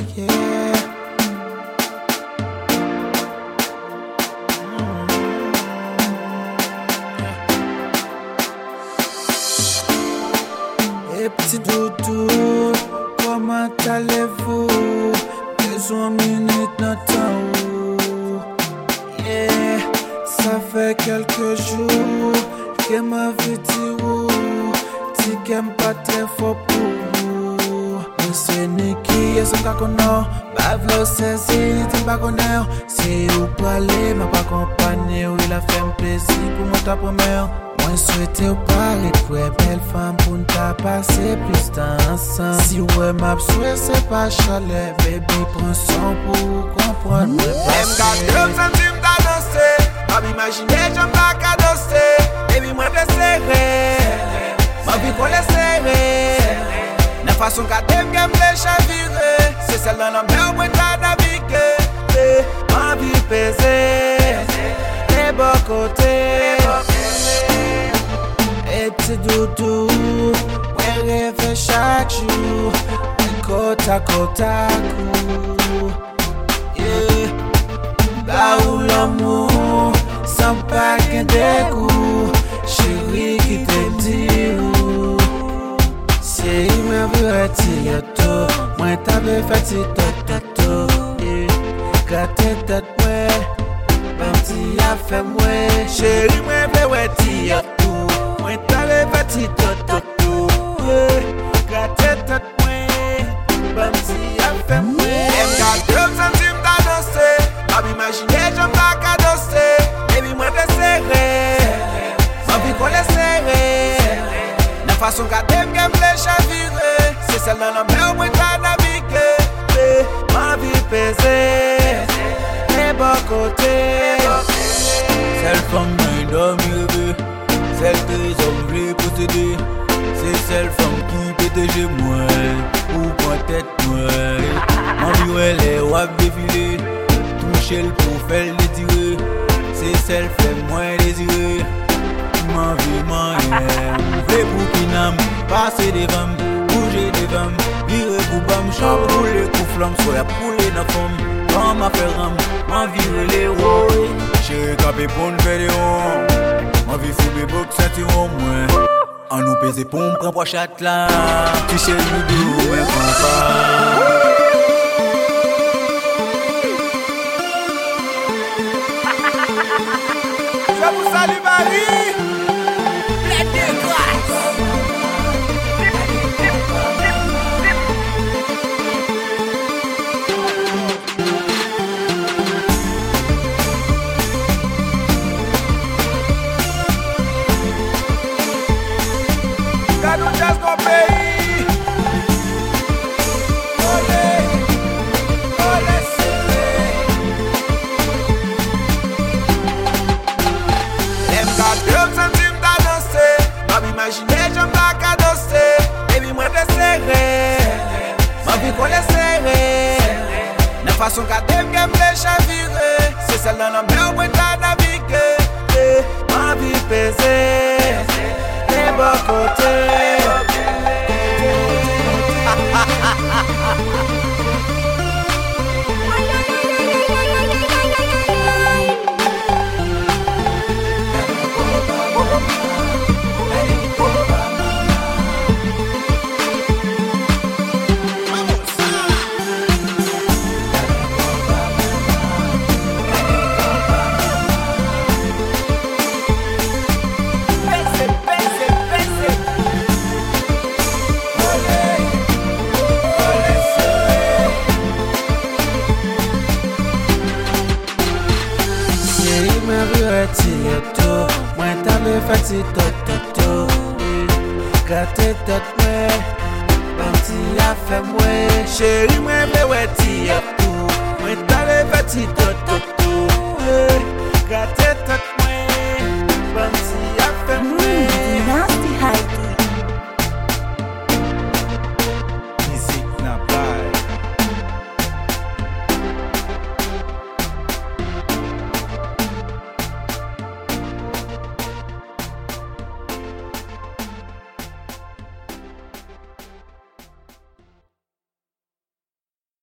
yeah. Et petit doudou, comment allez-vous? Besoin minute dans temps. Yeah, ça fait quelques jours que ma vie dit qu'elle pas très fort pour vous. C'est Niki et son cacono. Bavlo saisi, t'es pas connaître. Si vous parlez, m'a pas accompagné. Oui, il a fait un plaisir pour moi ta première. Moi, souhaité ou parler pour une belle femme pour ne pas passer plus de temps ensemble. Si ouais, m'a souhaité, c'est pas chalet. Baby, prends son pour comprendre. Même quand comme centime t'as dansé, pas m'imaginer, j'aime pas qu'à danser. Baby, moi, je serré. Ma vie qu'on laisse serré. La façon qu'à t'aime, qu'elle me chavirer. C'est celle dans la mer où t'as navigué. Ma vie pesée, les bons côtés. Et petit doudou, ouais, rêve chaque jour. Côte à côte à coup. Yeah. Là où l'amour, sans pas qu'un dégoût. Chérie qui te dit où. Si il me veut tirer tout, moi t'avais fait tout. Gâté tête, ouais, même si a fait moi. Chérie, moi veut tirer tout. Moi t'avais fait tout. Gâté tête, moi, même si a fait moi. Même quand comme centime t'as dansé, pas m'imaginer, j'aime pas qu'à danser. Baby, moi je serré. Ma vie qu'on laisse serré. La façon qu'à t'aime, qu'elle me chavirer. C'est celle dans la mer où t'as navigué. Ma vie pesée, les bons côtés. Celle femme qui dormir, celle que les hommes voulaient posséder. C'est celle femme qui peut chez moi, ou point tête moi. En vie elle est wap défilé, toucher le pour faire le tirer. C'est celle fait moins désirer. Ma vie m'en est, pour qu'il n'aime, passer des femmes, bouger des femmes, virer pour bam, chant pour les coups flammes, soit pour les neuf hommes. Quand ma fait ram, ma vie les héros. J'ai capé pour une faire des ronds. Ma vie faut des box ceinture au moins. En nous pèse pour me prendre pour chat là. Tu sais nous deux, mais pas. Je vous salue Marie. Plein de grâce. Nous just go pays. Olé, olé, Même quand comme centime t'as dansé, pas m'imaginer, j'aime pas qu'à danser. Baby, moi je serré. Ma vie qu'on laisse serré. La façon qu'à t'aime, qu'elle me chavirer. C'est celle dans la mer où t'as navigué. Ma vie pesée, les bons côtés. Moi t'avais fait tout. Gâté tête, ouais, même si a fait moi. Chérie, moi veut tirer tout. Moi t'avais fait tout. Gâté tête, ouais, même si